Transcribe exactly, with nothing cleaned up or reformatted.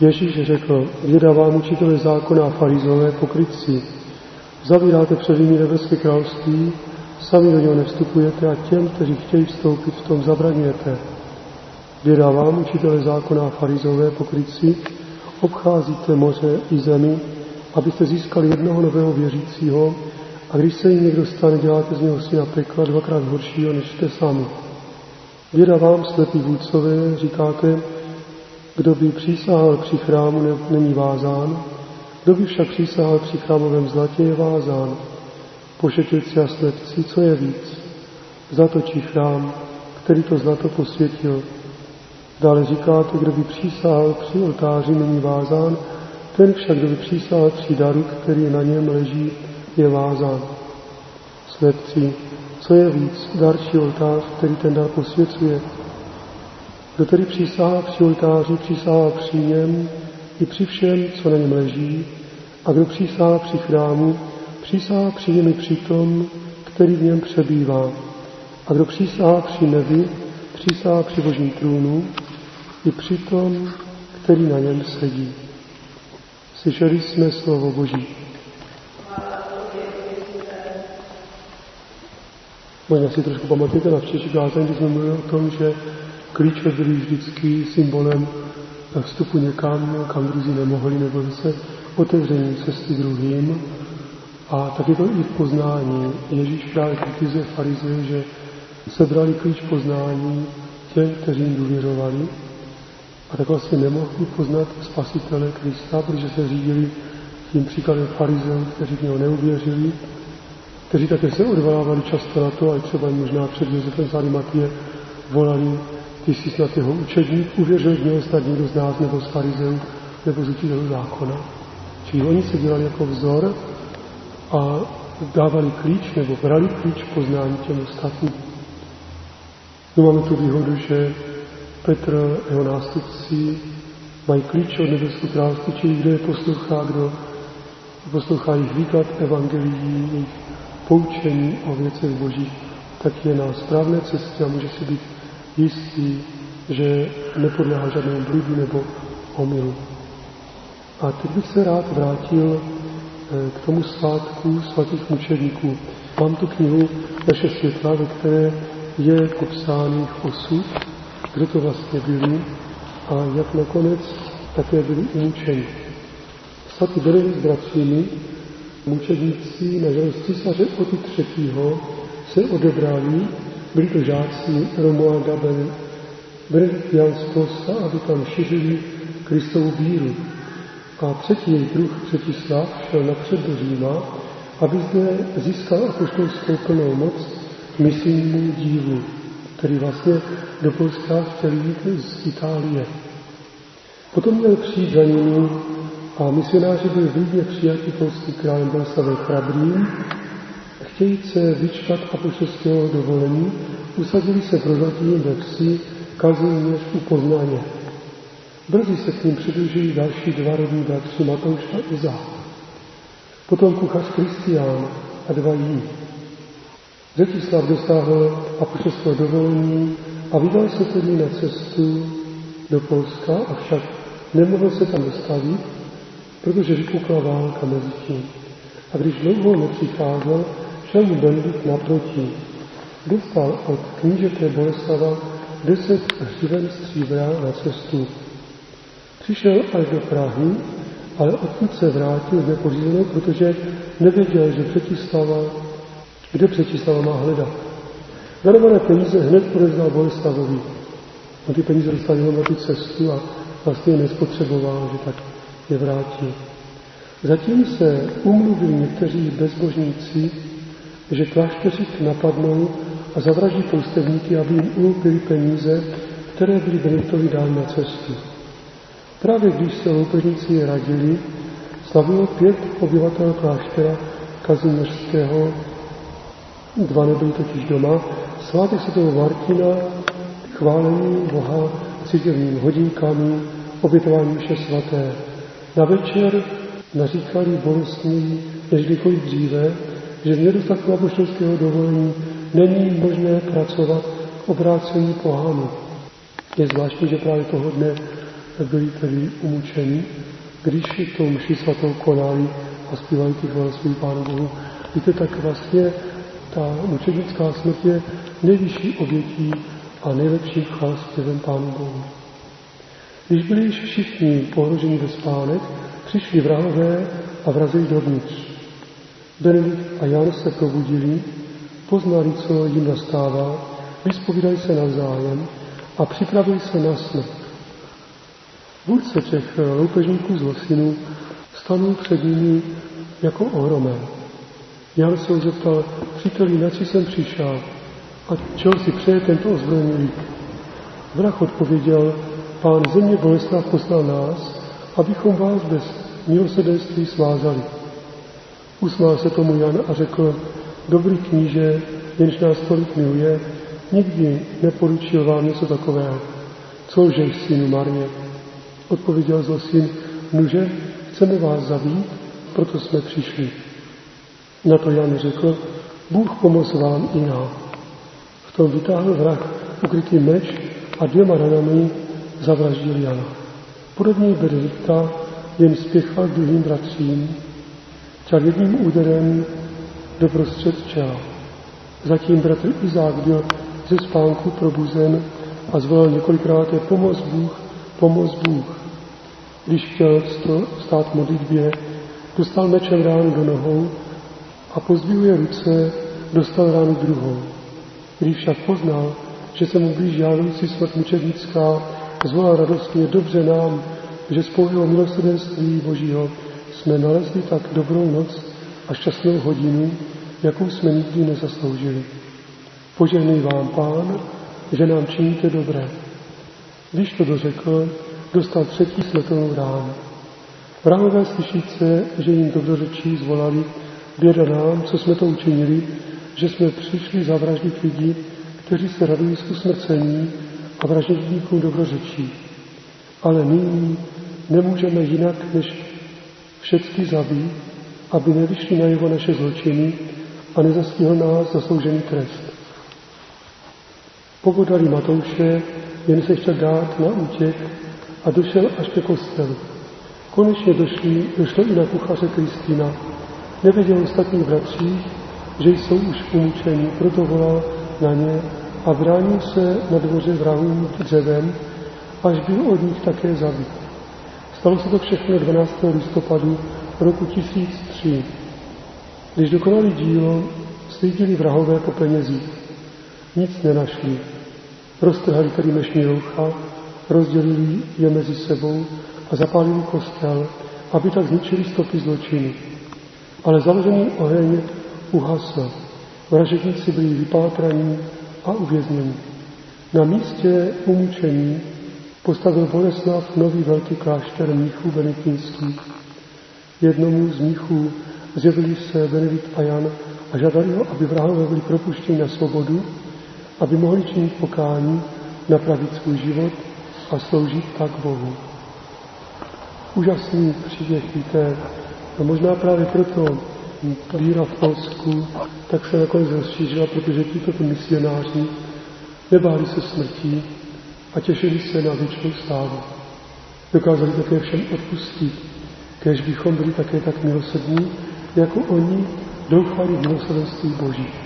Ježíš řekl, věda vám učitele zákona a farizové pokrytci. Zavíráte před nimi nebeské království, sami do něho nevstupujete a těm, kteří chtějí vstoupit, v tom zabraňujete. Věda vám učitele zákona a farizové pokrytci, obcházíte moře i zemi, abyste získali jednoho nového věřícího, a když se jim někdo stane, děláte z něho syna pekla dvakrát horšího, než jste sami. Věda vám, slepí vůdcové, říkáte, kdo by přísahal při chrámu, není vázán, kdo by však přísahal při chrámovém zlatě, je vázán. Pošetilci a slepci, co je víc? Zlato či chrám, který to zlato posvětil. Dále říkáte, kdo by přísahal při oltáři, není vázán, ten však, kdo by přísahal při daru, který na něm leží, je vázán. Slepci, co je víc? Dar či oltář, který ten dar posvěcuje. Kdo tedy přísahá při oltáři, přísahá při něm i při všem, co na něm leží, a kdo přísahá při chrámu, přísahá při něm i při tom, který v něm přebývá. A kdo přísahá při nebi, přísahá při Božím trůnu i při tom, který na něm sedí. Slyšeli jsme slovo Boží. Možná si trošku pamatujete na včerejší kázání, když jsme mluvili o tom, že klíče byly vždycky symbolem vstupu někam, kam druzí nemohli, nebo se otevření cesty druhým. A tak je to i v poznání. Ježíš právě kritizuje farizeje, že sebrali klíč poznání těm, kteří jim důvěřovali, a tak vlastně nemohli poznat Spasitele Krista, protože se řídili tím příkladem farizeů, kteří v něho neuvěřili, kteří také se odvolávali často na to, a třeba možná před Josefem z Arimatie volali, ty jsi snad jeho učedník, uvěřil v něho snad někdo z nás, nebo z farizeů, nebo z učitelů zákona. Čili oni se dělali jako vzor a dávali klíč, nebo brali klíč poznání těm ostatním. No, máme tu výhodu, že Petr a jeho nástupci mají klíč od nebeského království, čili kdo je poslouchá, kdo poslouchá jejich výklad evangelií, jejich poučení o věcech božích, tak je na správné cestě a může si být jistý, že nepodléhá žádnému bludu nebo omylu. A teď bych se rád vrátil k tomu svátku svatých mučedníků. Mám tu knihu Naše světla, ve které je popsáný osud, kdo to vlastně byli a jak nakonec také byli umučeni. Svatý Benedikt s bratřími, mučedníci na žádost císaře Oty třetího se odebrali, byli to žáci Romualda Benedikt Jan z Polska, aby tam šířili Kristovu víru. A třetí jejich druh, Třetislav, šel napřed do Říma, aby zde získal apoštolskou plnou moc misijnímu dílu, který vlastně do Polska chtěl jít z Itálie. Potom měl přijít za nimi a misionáři byli vlídně přijati polským králem Boleslavem Chrabrým. Chtějíc se vyčkat apoštolského dovolení, usadili se prozatím ve vsi Kazimíř u Poznaně. Brzy se k ním přidružili další dva rodní bratři Matouš a Izák. Potom kuchař Kristián a dva jiní. Řetislav dosáhl apoštolského dovolení a vydal se tedy na cestu do Polska, avšak nemohl se tam dostavit, protože vypukla válka mezi tím. A když dlouho nepřicházel, šel mu Benedikt naproti. Dostal od knížete Boleslava deset hřiven stříbra na cestu. Přišel až do Prahy, ale odkud se vrátil z nepořízenou, protože nevěděl, že Přetislava, kde Přetislava má hledat. Darované peníze hned odevzdal Boleslavovi. On ty peníze dostal jenom na tu cestu a vlastně je nespotřeboval, že tak je vrátil. Zatím se umluvili někteří bezbožníci, že klášteřík napadnou a zavraždí poustevníky, aby jim ulupili peníze, které byly Benediktovi dány na cestu. Právě když se loupežníci radili, slavilo pět obyvatel kláštera Kazimířského, dva nebyli totiž doma, svátek svatého Martina, chválení Boha církevními hodinkami, obětování mše svaté. Na večer naříkali bolestní, než kdykoliv dříve, že v nedostatku apoštolského dovolení není možné pracovat k obrácení pohanů. Je zvláštní, že právě toho dne byli tedy umučeni, když tu mši svatou konali a zpívali ty chvály Pánu Bohu. Víte, tak vlastně ta mučednická smrt je nejvyšší obětí a nejlepším chválspěvem Pánu Bohu. Když byli již všichni pohroženi ve spánek, přišli vrahové a vrazili dovnitř. Benedikt a Jan se probudili, poznali, co jim nastává, vyspovídali se navzájem a připravili se na smrt. Vůdce těch loupežníků z Losinu stanul před nimi jako ohromen. Jan se ho zeptal: příteli, na co jsem přišel a čeho si přeje tento ozbrojený lid? Vrah odpověděl: Pán země Boleslav poslal nás, abychom vás bez milosrdenství svázali. Usmál se tomu Jan a řekl: dobrý kníže, jenž nás tolik miluje, nikdy neporučil vám něco takového. Co lžeš, synu marně? Odpověděl Zlosin: nuže, chceme vás zabít, proto jsme přišli. Na to Jan řekl: Bůh pomoz vám i nám. V tom vytáhl vrah ukrytý meč a dvěma ranami zavraždil Jana. Podobně Benedikta jen spěchal druhým bratřím, čal jedním úderem doprostřed čela. Zatím bratr Izák byl ze spánku probuzen a zvolal několikrát: pomoz Bůh, pomoz Bůh. Když chtěl stát v modlitbě, dostal mečem ránu do nohou a pozdvihuje ruce, dostal ránu druhou. Když však poznal, že se mu blíží žádoucí smrt mučednická, zvolal radostně: dobře nám, že z pouhého milosrdenství Božího jsme nalezli tak dobrou noc a šťastnou hodinu, jakou jsme nikdy nezasloužili. Požehnej vám Pán, že nám činíte dobré. Když to dořekl, dostal třetí smrtelnou ránu. Vrahové slyšíce, že jim dobrořečí, zvolali: běda nám, co jsme to učinili, že jsme přišli zavraždit lidi, kteří se radují z usmrcení a vražedníkům dobrořečí. Ale nyní nemůžeme jinak, než všechny zabít, aby nevyšly najevo naše zločiny a nezastihl nás zasloužený trest. Pogodali Matouše, jen se chtěl dát na útěk a došel až ke kostelu. Konečně došli, došlo i na kuchaře Kristýna. Nevěděl ostatních bratří, že jsou už umučeni, proto volal na ně a bránil se na dvoře vrahům dřevem, až byl od nich také zabit. Stalo se to všechno dvanáctého listopadu roku tisíc tři. Když dokonali dílo, slídili vrahové po penězích. Nic nenašli. Roztrhali tedy mešní roucha, rozdělili je mezi sebou a zapálili kostel, aby tak zničili stopy zločinu. Ale založený oheň uhasl. Vražedníci byli vypátraní a uvězněni. Na místě umučení postavil Boleslav nový velký klášter mnichů benediktinských. Jednomu z mnichů zjevili se Benedikt a Jan a žádali ho, aby vrahové byli propuštěni na svobodu, aby mohli činit pokání, napravit svůj život a sloužit tak Bohu. Úžasný příběh, víte, a možná právě proto víra v Polsku tak se nakonec rozšířila, protože tito misionáři nebáli se smrti a těšili se na věčnou slávu. Dokázali také všem odpustit, kéž bychom byli také tak milosrdní, jako oni doufali v milosrdenství Boží.